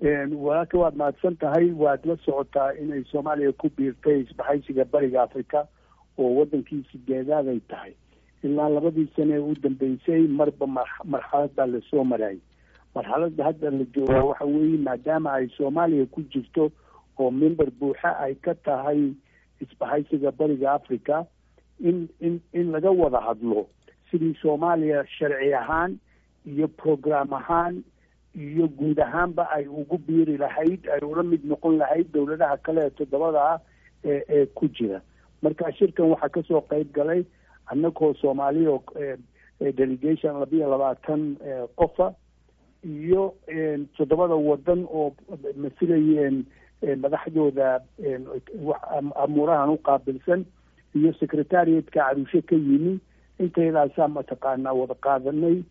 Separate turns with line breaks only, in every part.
walaalka waad mahadsan tahay. waad la socotaa inay soomaaliya ku biirtay isbahaysiga bariga africa oo wadankii sideedaad ay tahay. ilaa 2 sane u dambeysay marba marxalad baa lasoo marayay. marxaladda hadda la joogaa waxa weeye maadaama ay soomaaliya ku jirto oo member buuxa ay ka tahay isbahaysiga bariga africa in laga wada hadlo sidii soomaaliya sharci ahaan iyo program ahaan iyo guud ahaanba ay ugu biiri lahayd, ay ula mid noqon lahayd dowladaha kale ee 7 ee ku jira. marka shirkan waxaa kasoo qayb galay annagoo soomaaliya oo delegation 22 qofa iyo 7 wadan oo masilayeen madaxdooda amuurahan u qaabilsan iyo secretariatka caruushe ka yimi. intaydaasa mataqaanaa wada qaadanay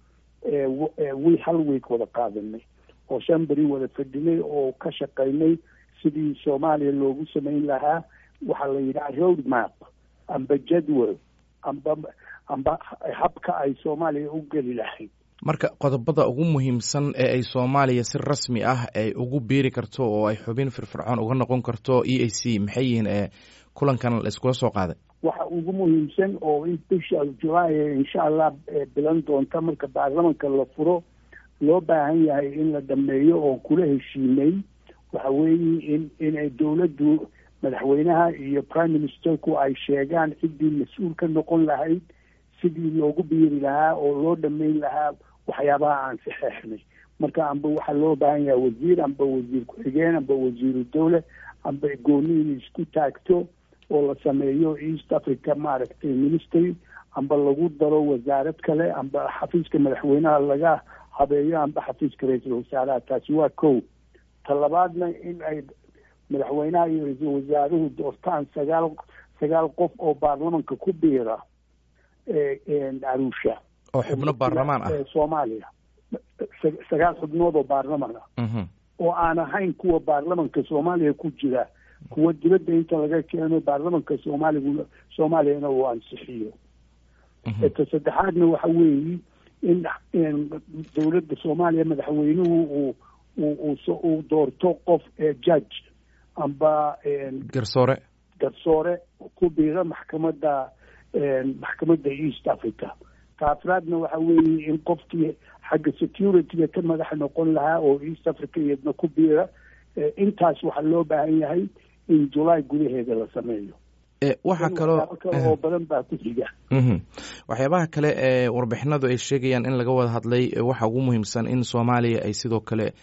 hal week wada qaadanay oo 5 beri wada fadhinay oo ka shaqaynay sidii soomaaliya loogu samayn lahaa waxaa la yidhaha road map amba jadwal amba habka ay soomaaliya u geli lahayd.
marka qodobada ugu muhiimsan ee ay soomaaliya si rasmi ah ay ugu biiri karto oo ay xubin firfircoon uga noqon karto EAC maxay yihiin kulankan la iskula soo qaaday?
waxa ugu muhiimsan oo in bisha July insha Allah bilan doonta marka baarlamaanka la furo loo baahan yahay in la dhameeyo oo kula heshiinay waxa weeye in ay dawladdu madaxweynaha iyo prime ministerku ay sheegaan sidii mas'uul ka noqon lahayd, sidii loogu biiri lahaa oo loo dhameyn lahaa waxyaabaha aan saxeexnay. marka amba waxa loo baahan yahay wasiir amba wasiir ku-xigeen amba wasiiru dawle amba gooni in isku taagto oo la sameeyo East Africa maaragtay ministry amba lagu daro wasaarad kale amba xafiiska madaxweynaha laga habeeyo amba xafiiska ra'iisul wasaaraha. taasi waa kow. talabaadna in ay madaxweynaha iyo ra'iisul wasaaruhu doortaan 9 qof oo baarlamaanka ku biira Arusha
oo xubno baarlamaan ah
Soomaaliya. 9 xubnood oo baarlamaan ah oo aan ahayn kuwa baarlamaanka Soomaaliya ku jira, kuwa dibadda inta laga keeno baarlamaanka Soomaaliyana uu ansixiyo. saddexaadna waxa weeye in dowladda Soomaaliya madaxweynuhu uu doorto qof judge amba garsoore ku biira maxkamadda East Africa. taafraadna waxa weeye in qofkii xagga security ka madax noqon lahaa oo East Africa iyadna ku biira. intaas waxaa loo baahan yahay in July gudaheeda la sameeyo.
waxaa kaloo
oo badan baa ku xiga.
waxyaabaha kale ee warbixinadu ay sheegayaan in laga wada hadlay waxa ugu muhiimsan in Soomaaliya ay sidoo kale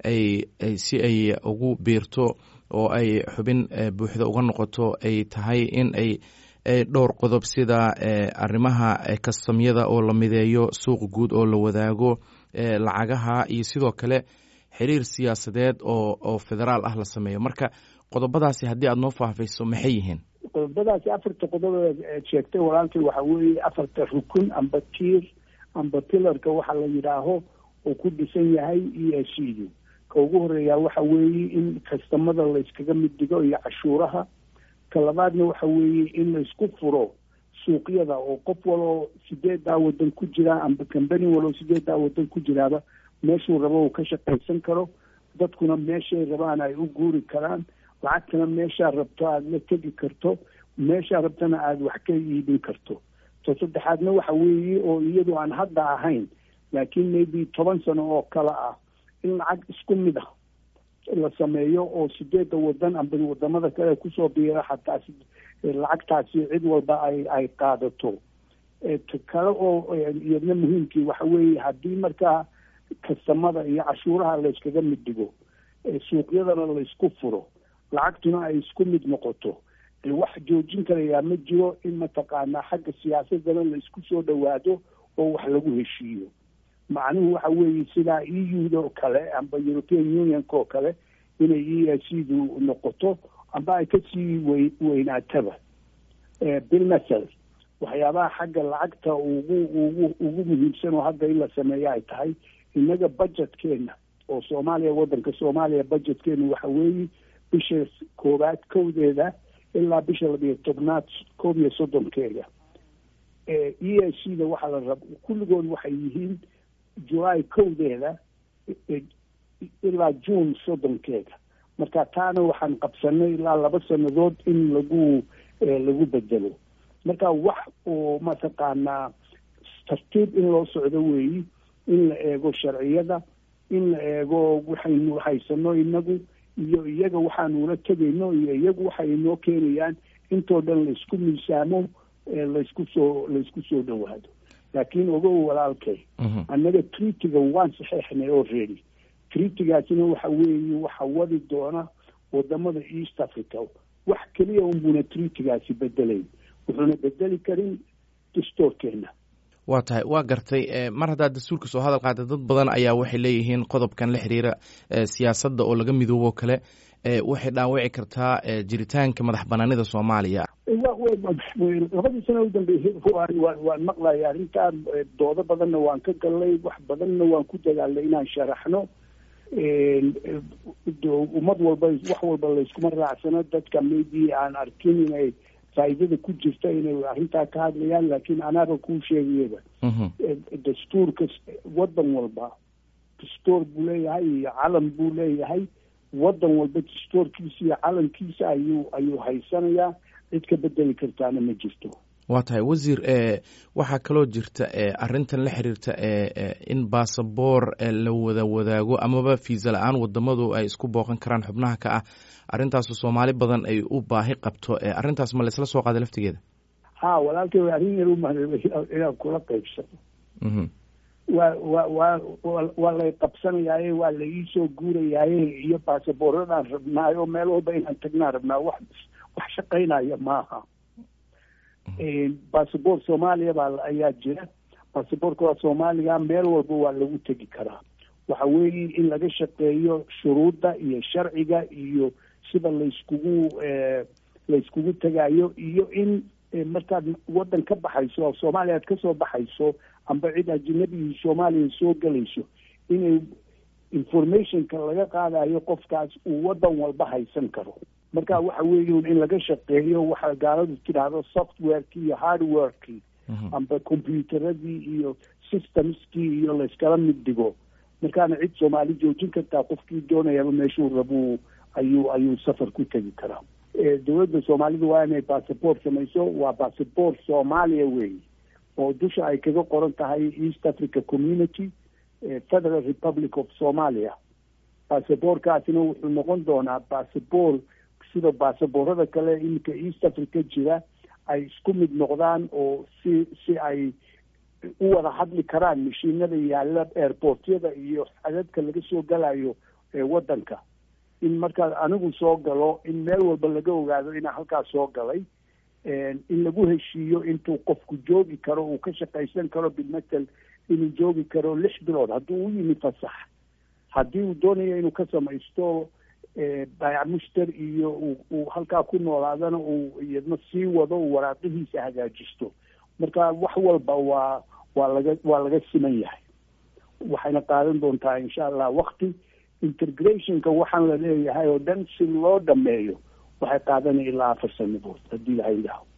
si ay ugu biirto oo ay xubin buuxda uga noqoto ay tahay in ay dhowr qodob sida arrimaha kastamyada oo la mideeyo, suuq guud oo la wadaago, lacagaha iyo sidoo kale xiriir siyaasadeed oo federaal ah la sameeyo. marka qodobadaasi haddii aad noo faahfayso maxay yihiin?
qodobadaasi 4 qodob sheegtay walaalkay waxa weeye 4 rukun amba tiir amba pilarka waxa la yidhaaho oo ku dhisan yahay EAC. ka ugu horeeya waxa weeye in kastamada la iskaga mid dhigo iyo cashuuraha. ka labaadna waxa weeye in la isku furo suuqyada oo qof waloo 8 wadan ku jira amba company waloo 8 wadan ku jiraaba meeshuu rabo uu ka shaqaysan karo, dadkuna meeshay rabaan ay u guuri karaan, lacagtana meeshaa rabto aada la tegi karto, meeshaa rabtana aada wax ka iibin karto. saddexaadna waxa weeye oo iyadu aan hadda ahayn laakiin maybe 10 sano oo kale ah in lacag isku mid ah la sameeyo oo 8 wadan amba wadamada kale kusoo biira xataa lacagtaasi cid walba ay qaadato. kale oo iyadna muhiimkii waxa weeye haddii markaa kastamada iyo cashuuraha la iskaga mid dhigo, suuqyadana la isku furo, lacagtuna ay isku mid noqoto, wax joojin karayaa ma jiro in mataqaanaa xagga siyaasadana la isku soo dhawaado oo wax lagu heshiiyo. macnuhu waxa weeye sidaa EU oo kale amba European Union oo kale inay EAC-du noqoto amba ay kasii weynaataba. bilmasal waxyaabaha xagga lacagta ugu muhiimsan oo hadda in la sameeyo ay tahay innaga budgetkeena oo wadanka Soomaaliya budgetkeena waxa weeye bisha 1 ilaa bisha 12 31 EAC-da waxa la rabo kulligood waxay yihiin July 1 ilaa June 30 marka taana waxaan qabsanay ilaa 2 sanadood in lagu bedelo. marka wax oo mataqaanaa tartiib in loo socdo weeyi, in la eego sharciyada, in la eego waxaynu haysano inagu iyo iyaga waxaanu la tegayno iyo iyagu waxay inoo keenayaan, intoo dhan laysku miisaamo, laysku soo dhawaado. laakiin ogow walaalkay, annaga treatyga waan saxeexnay already. treatygaasina waxa weeye waxa wadi doona wadamada East Africa. wax keliya unbuna treatygaasi bedelayn, wuxuuna bedeli karin dastuurkeena.
waa tahay, waa gartay. mar haddaad dastuurka soo hadal qaada, dad badan ayaa waxay leeyihiin qodobkan la xiriira siyaasadda oo laga midoobo kale waxay dhaawici kartaa jiritaanka madax banaanida Soomaaliya.
2 sano u dambeeyay waan maqlayaa arrintan, doodo badanna waan ka galnay, wax badanna waan ku dadaalnay inaan sharaxno. ummad walba wax walba layskuma raacsano, dadka maybe aan arkin inay faa'iidada ku jirta inay arrintaa ka hadlayaan, laakiin anaaba kuu sheegayaba dastuurka wadan walba dastuur buu leeyahay iyo calan buu leeyahay. wadan walba dastuurkiisa iyo calankiisa ayuu haysanayaa, cid ka bedeli kartaana ma jirto.
waa tahay wasiir, waxaa kaloo jirta arrintan la xiriirta in baasaboor la wada wadaago amaba fiisa la-aan wadamadu ay isku booqan karaan xubnaha ka ah. arrintaasu Soomaali badan ay u baahi qabto. arrintaas ma laysla soo qaaday laftigeeda?
walaalkay arrin yar inaan kula qaybsano. waa lay qabsanayaaye, waa la iisoo guurayaaye, iyo baasaboorradaan rabnaayo meel walba inaan tagnaa rabnaa. wax shaqaynaya maaha. baasaboor Soomaaliya ayaa jira. baasaboorka Soomaaliga meel walba waa lagu tegi karaa. waxa weeye in laga shaqeeyo shuruudda iyo sharciga iyo sida layskugu tagayo, iyo in markaad wadan ka baxayso, Soomaaliya aad kasoo baxayso amba cid ajnabi Soomaaliya soo galayso, inay informationka laga qaadayo qofkaas uu wadan walba haysan karo. marka waxa weeye in laga shaqeeyo waxa gaaladu tiraahdo softwareki iyo hardwareki, amba computeradii iyo systemskii iyo la iskala mid dhigo. markaana cid Soomaali joojin kartaa, qofkii doonayaba meeshuu rabo ayuu safar ku tegi karaa. dowladda Soomaalidu waa inay passport samayso. waa passport Soomaaliya weeye, oo dusha ay kaga qoran tahay East Africa Community, Federal Republic of Somalia. passportkaasina wuxuu noqon doonaa passport sida baasaboorada kale iminka East Africa jira ay isku mid noqdaan, oo si ay u wada hadli karaan mashiinada yaalla airportyada iyo xadadka laga soo galayo wadanka. in markaa anigu soo galo, in meel walba laga ogaado inaa halkaas soo galay, in lagu heshiiyo intuu qofku joogi karo, uu ka shaqaysan karo. bilmatal inuu joogi karo 6 bilood hadduu u yimi fasax. haddii uu doonayo inuu ka samaysto baayac mushtar iyo uu halkaa ku noolaadana uu iyadna sii wado, uu waraaqihiisa hagaajisto. marka wax walba waa laga siman yahay. waxayna qaadan doontaa insha Allah waqti. integrationka waxaan la leeyahay oo dhan si loo dhameeyo waxay qaadanay ilaa 4 sanadood haddii la haylaho.